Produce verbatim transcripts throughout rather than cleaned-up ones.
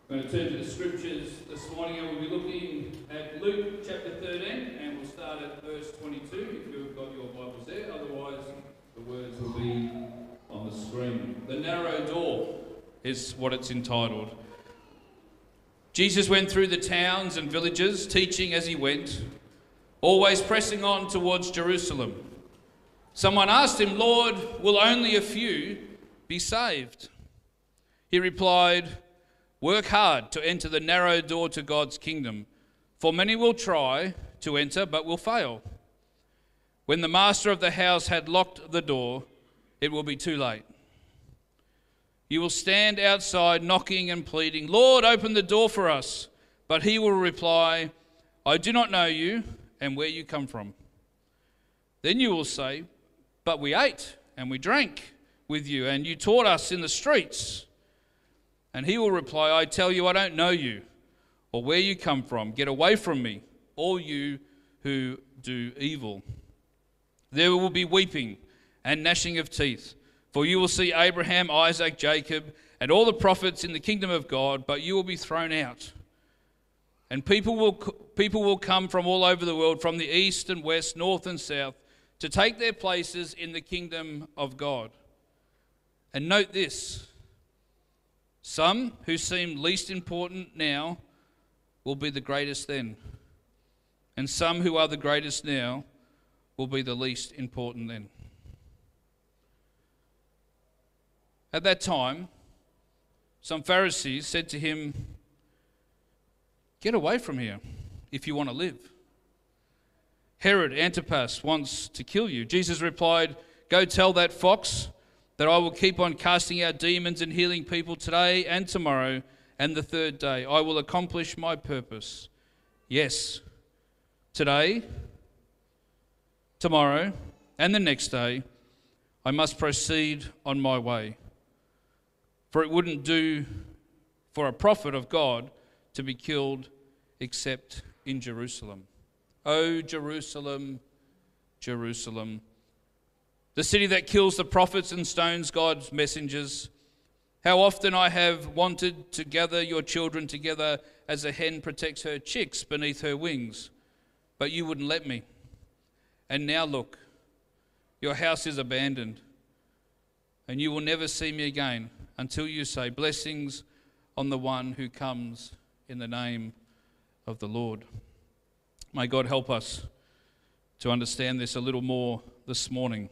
I'm going to turn to the scriptures this morning and we'll be looking at Luke chapter thirteen and we'll start at verse twenty-two if you've got your Bibles there, otherwise the words will be on the screen. The narrow door is what it's entitled. Jesus went through the towns and villages, teaching as he went, always pressing on towards Jerusalem. Someone asked him, "Lord, will only a few be saved?" He replied, "Work hard to enter the narrow door to God's kingdom, for many will try to enter but will fail. When the master of the house had locked the door, it will be too late. You will stand outside knocking and pleading, 'Lord, open the door for us.' But he will reply, 'I do not know you and where you come from.' Then you will say, 'But we ate and we drank with you, and you taught us in the streets.' And he will reply, 'I tell you, I don't know you or where you come from. Get away from me, all you who do evil.' There will be weeping and gnashing of teeth, for you will see Abraham, Isaac, Jacob, and all the prophets in the kingdom of God, but you will be thrown out. And people will, people will come from all over the world, from the east and west, north and south, to take their places in the kingdom of God. And note this, some who seem least important now will be the greatest then, and some who are the greatest now will be the least important then." At that time, some Pharisees said to him, "Get away from here if you want to live. Herod Antipas wants to kill you." Jesus replied, "Go tell that fox that I will keep on casting out demons and healing people today and tomorrow, and the third day I will accomplish my purpose. Yes, today, tomorrow, and the next day, I must proceed on my way. For it wouldn't do for a prophet of God to be killed except in Jerusalem. O Jerusalem, Jerusalem, the city that kills the prophets and stones God's messengers. How often I have wanted to gather your children together as a hen protects her chicks beneath her wings, but you wouldn't let me. And now look, your house is abandoned, and you will never see me again until you say, 'Blessings on the one who comes in the name of the Lord.'" May God help us to understand this a little more this morning.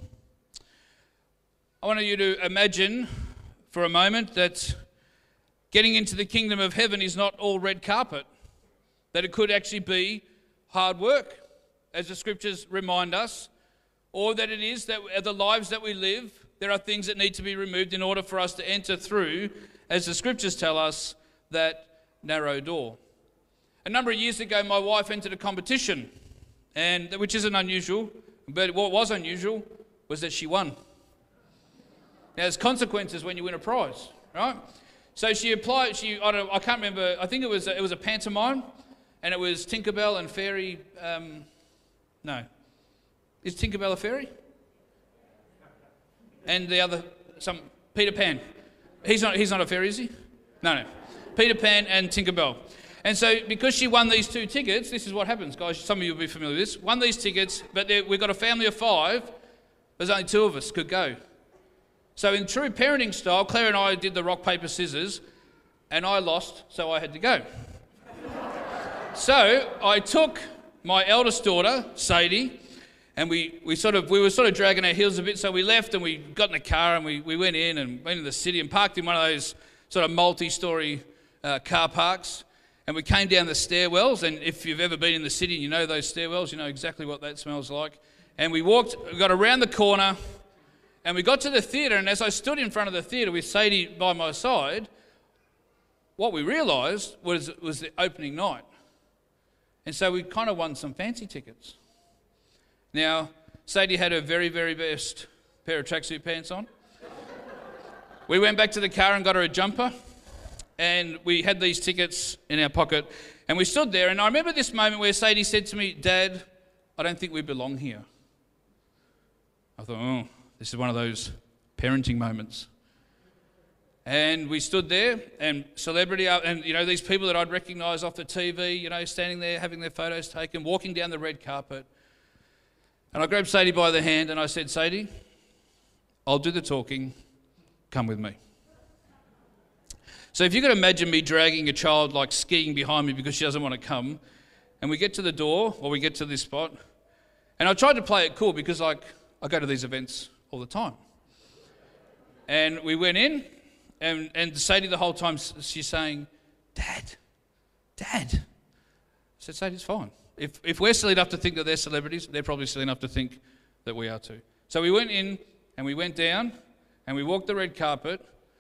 I want you to imagine for a moment that getting into the kingdom of heaven is not all red carpet, that it could actually be hard work, as the scriptures remind us, or that it is that the lives that we live, there are things that need to be removed in order for us to enter through, as the scriptures tell us, that narrow door. A number of years ago, my wife entered a competition, and which isn't unusual, but what was unusual was that she won. Now, there's consequences when you win a prize, right? So she applied, she, I, don't, I can't remember, I think it was, it was a pantomime, and it was Tinkerbell and Fairy, um, no. Is Tinkerbell a fairy? And the other, some, Peter Pan. He's not, he's not a fairy, is he? No, no. Peter Pan and Tinkerbell. And so because she won these two tickets, this is what happens, guys, some of you will be familiar with this, won these tickets, but we've got a family of five, there's only two of us could go. So in true parenting style, Claire and I did the rock, paper, scissors, and I lost, so I had to go. So I took my eldest daughter, Sadie, and we, we sort of we were sort of dragging our heels a bit, so we left and we got in the car and we, we went in and went in the city and parked in one of those sort of multi-storey uh, car parks. And we came down the stairwells, and if you've ever been in the city and you know those stairwells, you know exactly what that smells like. And we walked, we got around the corner, and we got to the theatre, and as I stood in front of the theatre with Sadie by my side, what we realised was was the opening night. And so we kind of won some fancy tickets. Now, Sadie had her very, very best pair of tracksuit pants on. We went back to the car and got her a jumper, and we had these tickets in our pocket, and we stood there, and I remember this moment where Sadie said to me, "Dad, I don't think we belong here." I thought, oh, this is one of those parenting moments. And we stood there, and celebrity, and you know, these people that I'd recognise off the T V, you know, standing there having their photos taken, walking down the red carpet. And I grabbed Sadie by the hand and I said, Sadie, I'll do the talking, come with me. So if you could imagine me dragging a child like skiing behind me because she doesn't want to come, and we get to the door, or we get to this spot, and I tried to play it cool because like I go to these events all the time. And we went in, and, and Sadie the whole time she's saying, Dad, Dad. I said, Sadie, it's fine. If, if we're silly enough to think that they're celebrities, they're probably silly enough to think that we are too. So we went in, and we went down, and we walked the red carpet,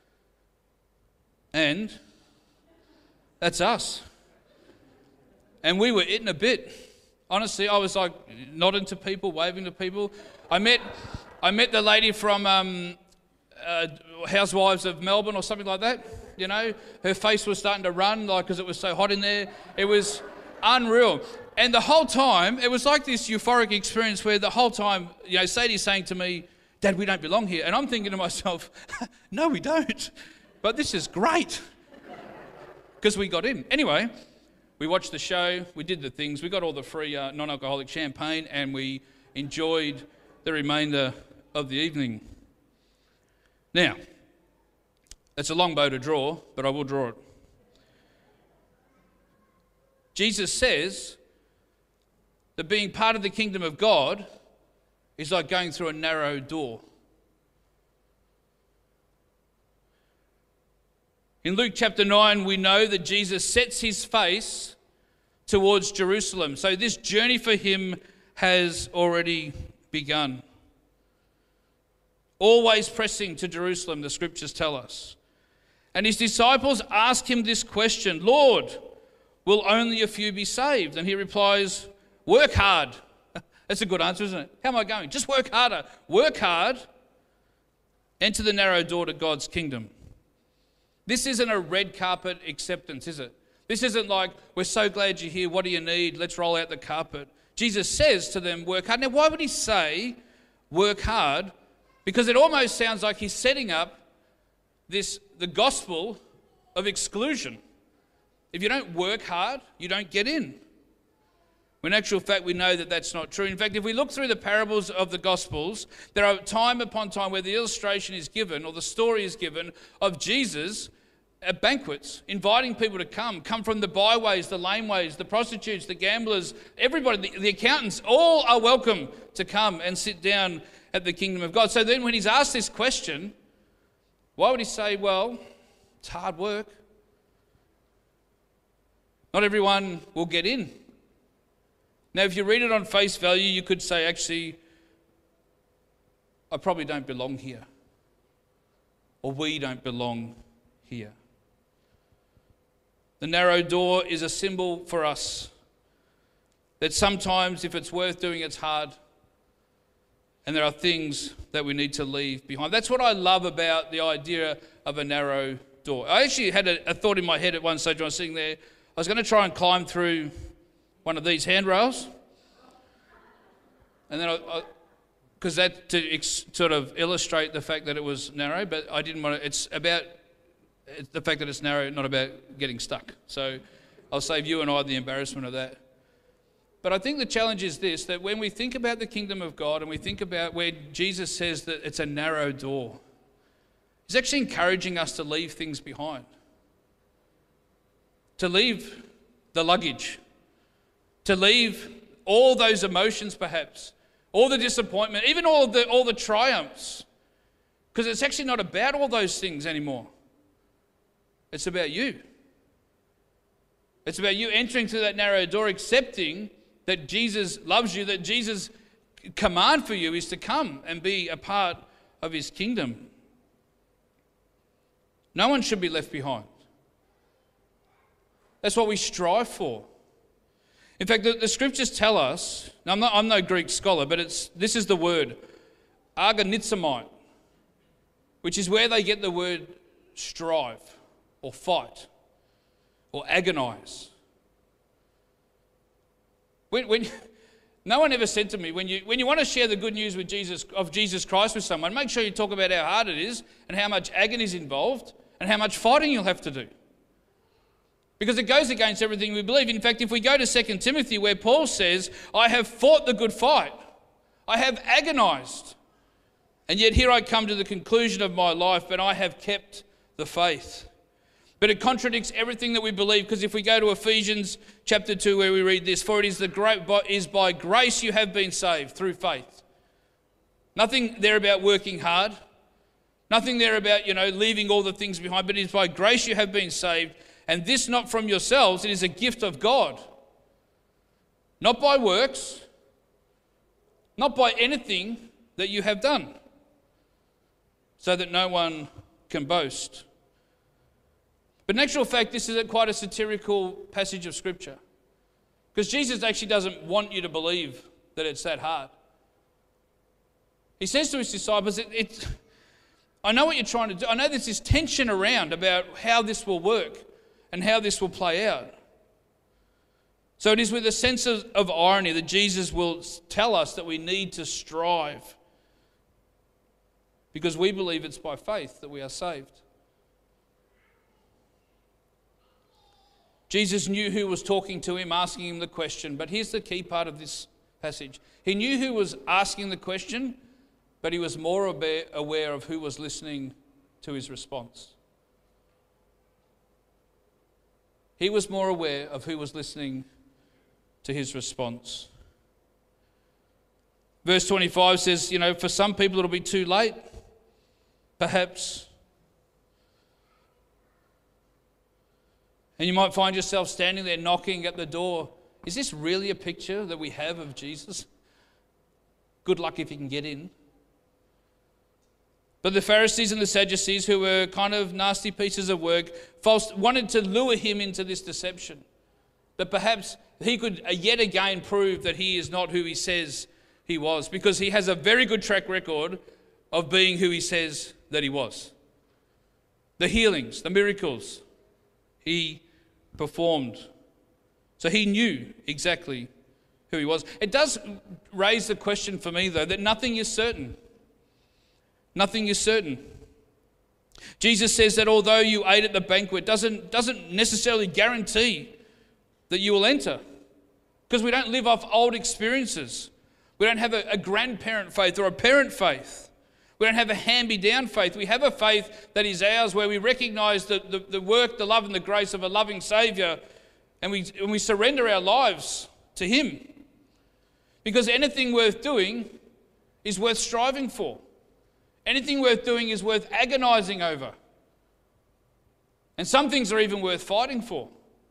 and that's us. And we were eating a bit. Honestly, I was like nodding to people, waving to people. I met, I met the lady from um, uh, Housewives of Melbourne or something like that. You know, her face was starting to run like because it was so hot in there. It was unreal. And the whole time, it was like this euphoric experience where the whole time, you know, Sadie's saying to me, Dad, we don't belong here. And I'm thinking to myself, no, we don't. But this is great. Because we got in. Anyway, we watched the show, we did the things, we got all the free uh, non-alcoholic champagne, and we enjoyed the remainder of the evening. Now, it's a long bow to draw, but I will draw it. Jesus says that being part of the kingdom of God is like going through a narrow door. In Luke chapter nine, we know that Jesus sets his face towards Jerusalem. So this journey for him has already begun. Always pressing to Jerusalem, the scriptures tell us. And his disciples ask him this question, Lord, will only a few be saved? And he replies, work hard. That's a good answer, isn't it? How am I going? Just work harder. Work hard. Enter the narrow door to God's kingdom. This isn't a red carpet acceptance, is it? This isn't like, we're so glad you're here, what do you need? Let's roll out the carpet. Jesus says to them, work hard. Now, why would he say, work hard? Because it almost sounds like he's setting up this the gospel of exclusion. If you don't work hard, you don't get in. When in actual fact, we know that that's not true. In fact, if we look through the parables of the Gospels, there are time upon time where the illustration is given, or the story is given, of Jesus at banquets, inviting people to come, come from the byways, the laneways, the prostitutes, the gamblers, everybody, the, the accountants, all are welcome to come and sit down at the kingdom of God. So then when he's asked this question, why would he say, well, it's hard work. Not everyone will get in. Now, if you read it on face value, you could say, actually, I probably don't belong here. Or we don't belong here. The narrow door is a symbol for us that sometimes if it's worth doing, it's hard. And there are things that we need to leave behind. That's what I love about the idea of a narrow door. I actually had a, a thought in my head at one stage when I was sitting there. I was going to try and climb through one of these handrails. And then I, because that to ex, sort of illustrate the fact that it was narrow, but I didn't want to, it's about it's the fact that it's narrow, not about getting stuck. So I'll save you and I the embarrassment of that. But I think the challenge is this, that when we think about the kingdom of God and we think about where Jesus says that it's a narrow door, he's actually encouraging us to leave things behind. To leave the luggage. To leave all those emotions perhaps. All the disappointment, even all the, all the triumphs. Because it's actually not about all those things anymore. It's about you. It's about you entering through that narrow door, accepting that Jesus loves you, that Jesus' command for you is to come and be a part of his kingdom. No one should be left behind. That's what we strive for. In fact, the, the scriptures tell us, now I'm, not, I'm no Greek scholar, but it's this is the word, agonizomai, which is where they get the word strive or fight or agonize. When, when, no one ever said to me, when you, when you want to share the good news with Jesus, of Jesus Christ with someone, make sure you talk about how hard it is and how much agony is involved. and how much fighting you'll have to do. Because it goes against everything we believe. In fact, if we go to Second Timothy, where Paul says, I have fought the good fight, I have agonized, and yet here I come to the conclusion of my life, but I have kept the faith. But it contradicts everything that we believe, because if we go to Ephesians chapter two, where we read this, for it is, the great, is by grace you have been saved through faith. Nothing there about working hard. Nothing there about, you know, leaving all the things behind, but it is by grace you have been saved, and this not from yourselves, it is a gift of God. Not by works, not by anything that you have done, so that no one can boast. But in actual fact, this is quite a satirical passage of Scripture, because Jesus actually doesn't want you to believe that it's that hard. He says to his disciples, it, it, I know what you're trying to do. I know there's this tension around about how this will work and how this will play out. So it is with a sense of, of irony that Jesus will tell us that we need to strive, because we believe it's by faith that we are saved. Jesus knew who was talking to him, asking him the question, but here's the key part of this passage. He knew who was asking the question, but he was more aware of who was listening to his response. He was more aware of who was listening to his response. Verse twenty-five says, you know, for some people it'll be too late, perhaps. And you might find yourself standing there knocking at the door. Is this really a picture that we have of Jesus? Good luck if you can get in. But the Pharisees and the Sadducees, who were kind of nasty pieces of work, false, wanted to lure him into this deception, that perhaps he could yet again prove that he is not who he says he was, because he has a very good track record of being who he says that he was. The healings, the miracles he performed. So he knew exactly who he was. It does raise the question for me, though, that nothing is certain. Nothing is certain. Jesus says that although you ate at the banquet, doesn't, doesn't necessarily guarantee that you will enter. Because we don't live off old experiences. We don't have a, a grandparent faith or a parent faith. We don't have a hand-me-down faith. We have a faith that is ours, where we recognise the, the, the work, the love and the grace of a loving Saviour, and we, and we surrender our lives to Him. Because anything worth doing is worth striving for. Anything worth doing is worth agonising over. And some things are even worth fighting for.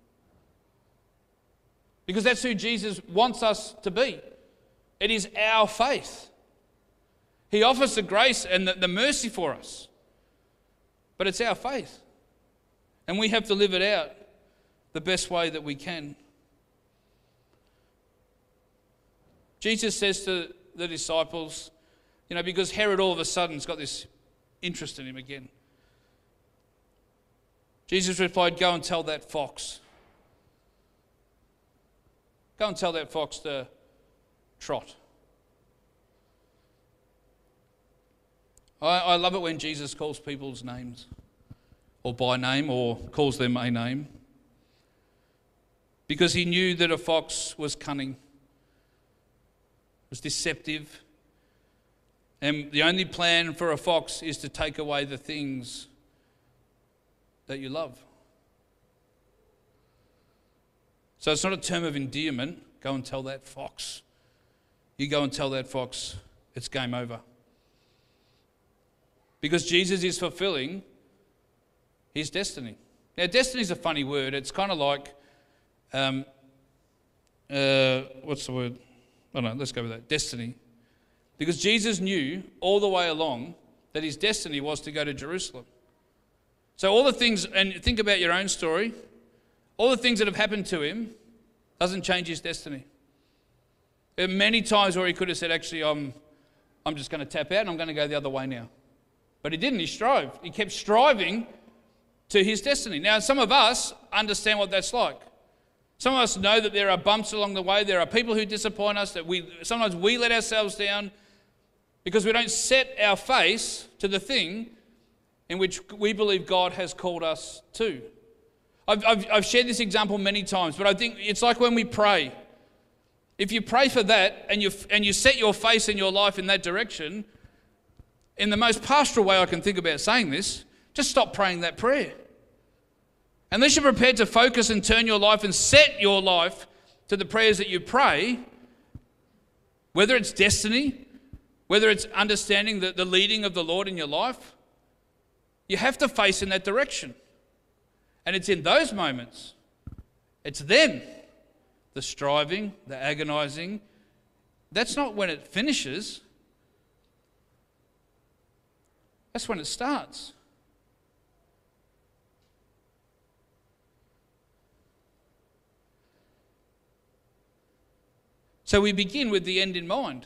Because that's who Jesus wants us to be. It is our faith. He offers the grace and the, the mercy for us. But it's our faith. And we have to live it out the best way that we can. Jesus says to the disciples, you know, because Herod all of a sudden has got this interest in him again. Jesus replied, go and tell that fox. Go and tell that fox to trot. I, I love it when Jesus calls people's names, or by name, or calls them a name. Because he knew that a fox was cunning, was deceptive, and the only plan for a fox is to take away the things that you love. So it's not a term of endearment. Go and tell that fox. You go and tell that fox, it's game over. Because Jesus is fulfilling his destiny. Now, destiny is a funny word. It's kind of like, um, uh, what's the word? Oh no, let's go with that. Destiny. Because Jesus knew all the way along that his destiny was to go to Jerusalem. So all the things, and think about your own story, all the things that have happened to him doesn't change his destiny. There are many times where he could have said, actually, I'm, I'm just going to tap out and I'm going to go the other way now. But he didn't. He strived. He kept striving to his destiny. Now, some of us understand what that's like. Some of us know that there are bumps along the way. There are people who disappoint us, that we sometimes we let ourselves down because we don't set our face to the thing in which we believe God has called us to. I've, I've, I've shared this example many times, but I think it's like when we pray. If you pray for that and you, and you set your face and your life in that direction, in the most pastoral way I can think about saying this, just stop praying that prayer. Unless you're prepared to focus and turn your life and set your life to the prayers that you pray, whether it's destiny, whether it's understanding the, the leading of the Lord in your life, you have to face in that direction. And it's in those moments, it's then the striving, the agonizing. That's not when it finishes. That's when it starts. So we begin with the end in mind.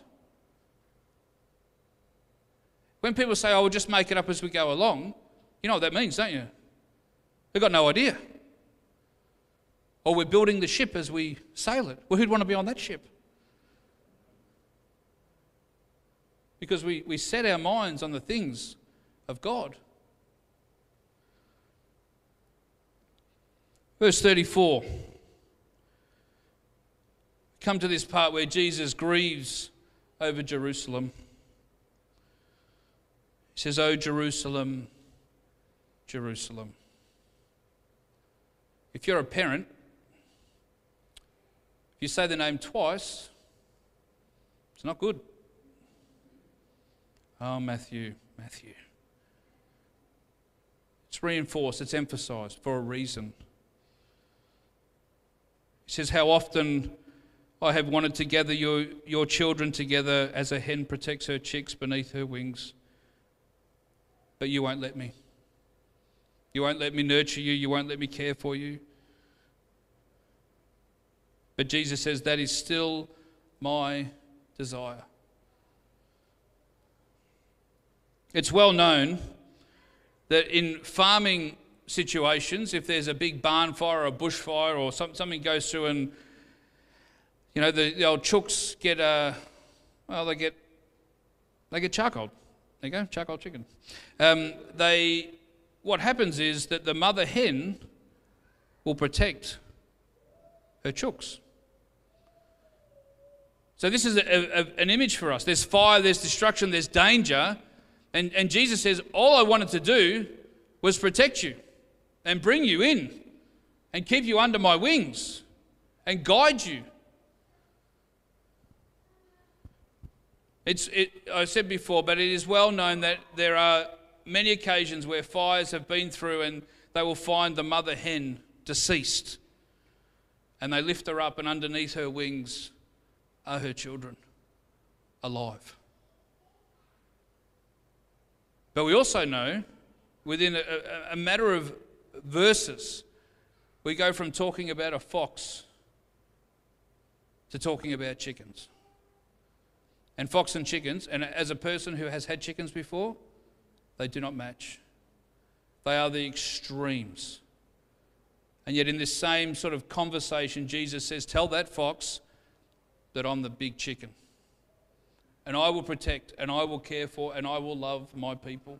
When people say, oh, we'll just make it up as we go along, you know what that means, don't you? They've got no idea. Or we're building the ship as we sail it. Well, who'd want to be on that ship? Because we, we set our minds on the things of God. Verse thirty-four. Come to this part where Jesus grieves over Jerusalem. He says, "O Jerusalem, Jerusalem." If you're a parent, if you say the name twice, it's not good. Oh, Matthew, Matthew. It's reinforced, it's emphasised for a reason. He says, "How often I have wanted to gather your, your children together as a hen protects her chicks beneath her wings. But you won't let me. You won't let me nurture you. You won't let me care for you." But Jesus says, that is still my desire. It's well known that in farming situations, if there's a big barn fire or a bushfire or some, something goes through and, you know, the, the old chooks get, uh, well, they get, they get charcoal. There you go, charcoal chicken. Um, they, what happens is that the mother hen will protect her chooks. So this is a, a, an image for us. There's fire, there's destruction, there's danger. And, and Jesus says, all I wanted to do was protect you and bring you in and keep you under my wings and guide you. It's, it, I said before, but it is well known that there are many occasions where fires have been through and they will find the mother hen deceased. And they lift her up and underneath her wings are her children alive. But we also know within a, a, a matter of verses, we go from talking about a fox to talking about chickens. And fox and chickens, and as a person who has had chickens before, they do not match. They are the extremes. And yet in this same sort of conversation, Jesus says, tell that fox that I'm the big chicken. And I will protect, and I will care for, and I will love my people.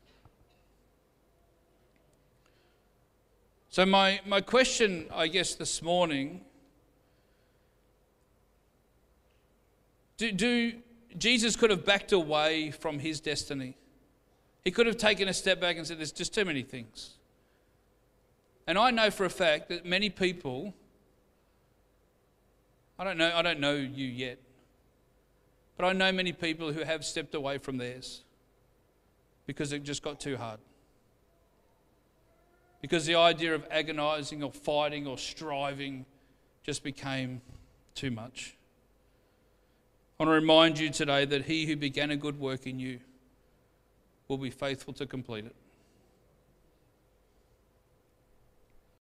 So my, my question, I guess, this morning, do, do Jesus could have backed away from his destiny. He could have taken a step back and said, there's just too many things. And I know for a fact that many people, I don't know, I don't know you yet, but I know many people who have stepped away from theirs because it just got too hard. Because the idea of agonizing or fighting or striving just became too much. I want to remind you today that he who began a good work in you will be faithful to complete it.